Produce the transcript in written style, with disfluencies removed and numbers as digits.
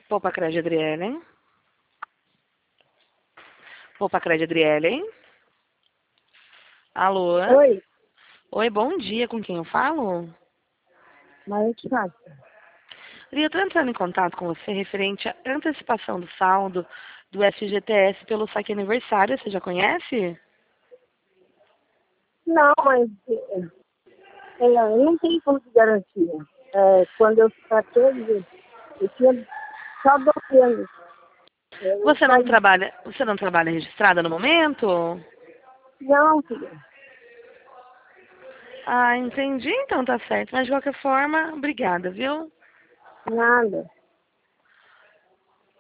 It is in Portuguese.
Popacred Adriele. Popacred Adriele. Alô? Oi, Oi, bom dia. Com quem eu falo? mas que faz? Eu estou entrando em contato com você referente à antecipação do saldo do FGTS pelo saque aniversário. Você já conhece? Não, mas eu não tenho como te garantir. Quando eu saquei, eu tinha só 12 anos. Eu saí. Você não trabalha registrada no momento? Não, filha, Ah, entendi. Então tá certo. Mas de qualquer forma, obrigada, viu? nada.